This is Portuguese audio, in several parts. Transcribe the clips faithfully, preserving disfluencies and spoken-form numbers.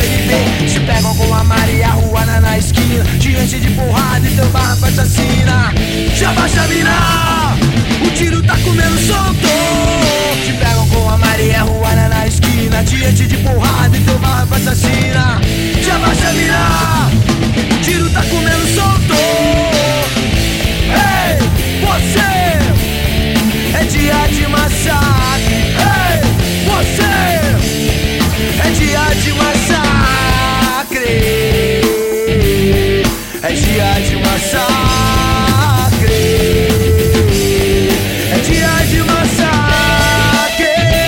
sobreviver. Se pegam com a Maria Ruana na esquina, te enche de porrada e teu barco assassina. Já baixa a mina, o tiro tá comendo solto. Se pegam com a Maria Ruana na esquina, te enche de porrada e teu barco assassina. Já baixa a mina, o tiro tá comendo solto. Ei, você é dia de massacre. Ei, você é dia de massacre. É dia de massacre. É dia de massacre.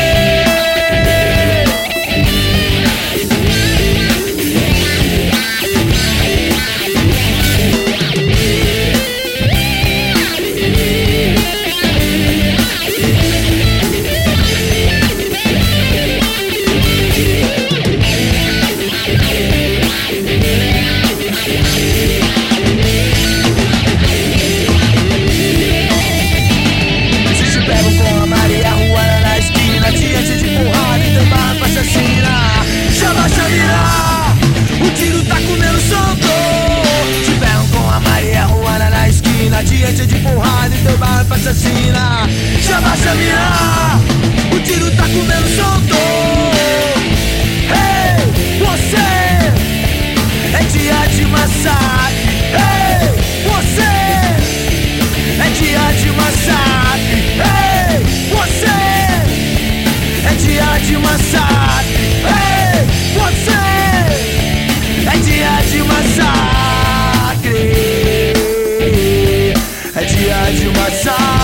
Já baixa a mira, o tiro tá comendo solto. Te pegam com a Maria Ruana na esquina, te enche de porrada e teu barco assassina. Já baixa a mira, o tiro tá comendo solto. Ei, você é dia de massacre. Ei, você é dia de massacre. Ei, você é dia de massacre. Ei, você é dia de massacre. É dia de massacre.